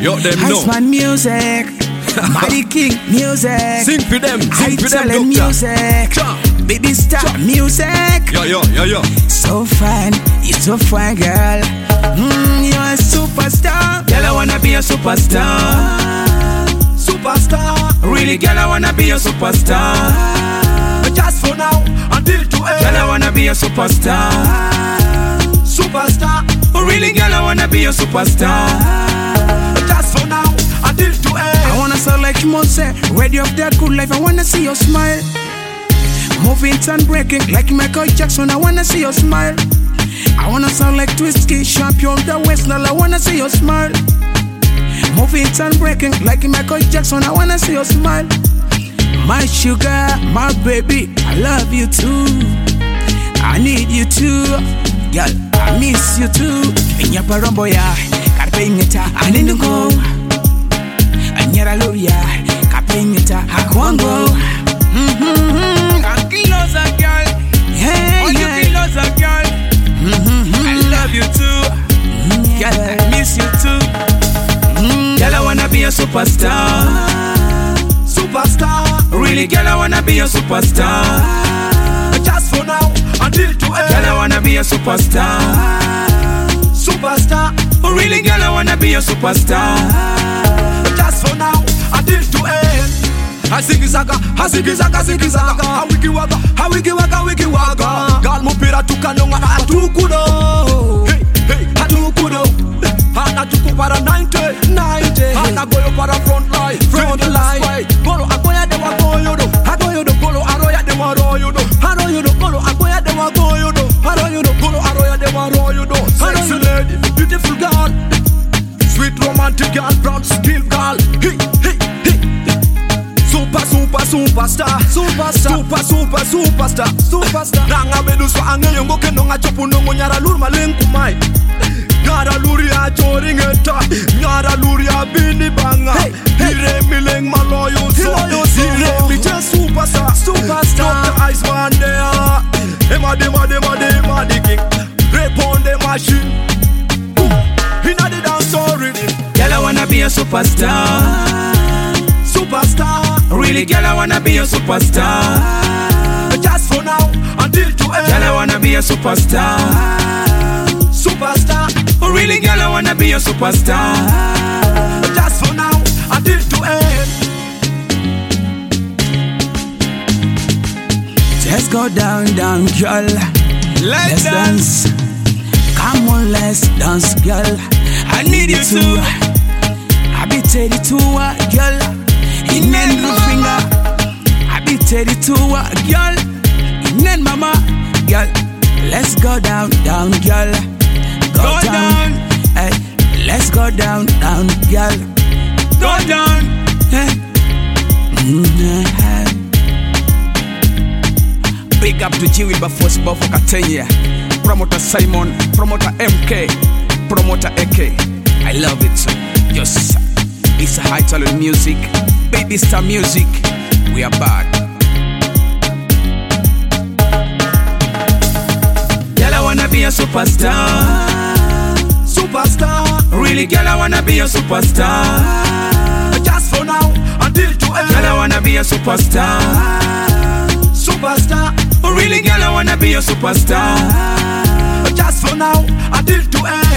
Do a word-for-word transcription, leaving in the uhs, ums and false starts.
Yo, them know. Iceman music. Mighty King music. Sing for them, sing for them, Italian music. Baby star music. Yo, yo, yo, yo. So fine, you're so fine, girl. Mm, you're a superstar. Girl, I wanna be a superstar. Superstar. Really, girl, I wanna be a superstar. But just for now, until to end. Girl, I wanna be a superstar. Superstar. Really, girl, I wanna be a superstar. But just for now, until to end. I wanna sound like Mose, ready of that good life. I wanna see your smile. Moving and breaking like Michael Jackson. I wanna see your smile. I wanna sound like Twisty, champion the West. Now I wanna see your smile. Moving and breaking like Michael Jackson. I wanna see your smile. My sugar, my baby, I love you too. I need you too, girl. I miss you too. Inya parombo ya, karpenyeta anindugo. Anyara loya, karpenyeta akwango. Mhm, Ankilosa girl, hey yeah. Ankilosa girl, mhm, I love you too, girl. I miss you too. Girl, I wanna be a superstar. Superstar. Really, girl, I wanna be a superstar. But just for now, until to end. Girl, I wanna be a superstar. Superstar. Really, girl, I wanna be a superstar. But just for now, until to end. Hazigizaga, hazigizaga, hazigizaga. Hawiki waga, hawiki waga, hawiki waga. Gal mupira tukanonga na atukudo. Hey, hey, atukudo. Hana tuku para ninety, ninety. Hana goyo para front line, front line. Golo akoya de wa goyo do, akoyo do. Golo aroya de wa royo do, aroyo do. Golo akoya de wa goyo do, aroyo do. Golo aroya de wa royo do. Sexy lady, beautiful girl, sweet romantic girl, brown skin girl. Hey, hey, hey. Super, super, superstar, superstar, super, super, superstar, superstar. Ranga medusa angeyongo kenonga chopu nongo nyara lur malenku mai. Nyara luri a choringeta, nyara luri a bini banga. Hire mileng maloyo so, hire mi just superstar, superstar. Doctor Iceman there, ema dema dema dema the king. Rap on the machine, inna the dance already. Girl, I wanna be a superstar. Superstar. Really, girl, I wanna be a superstar. But just for now, until to end. Girl, I wanna be a superstar. Superstar. Really, girl, I wanna be a superstar. But just for now, until to end. Let's go down, down, girl. Let's, let's dance. dance. Come on, let's dance, girl. I need you too. I be teddy to a girl. In and finger. I be teddy to a girl. In and mama, girl. Let's go down, down, girl. Go, go down, down. Hey, let's go down, down, girl. Go down. Hey. Mm-hmm. Big up to G Wilbur Force Buffalo Catania. Promoter Simon, promoter M K, promoter A K. I love it. Yes, it's a high talent music, baby star music. We are bad. Girl, I wanna be a superstar. Superstar. Really, girl, I wanna be a superstar. But just for now, until to end. Girl, I wanna be a superstar. Superstar. Really, girl, I wanna be a superstar. But just for now, until to end.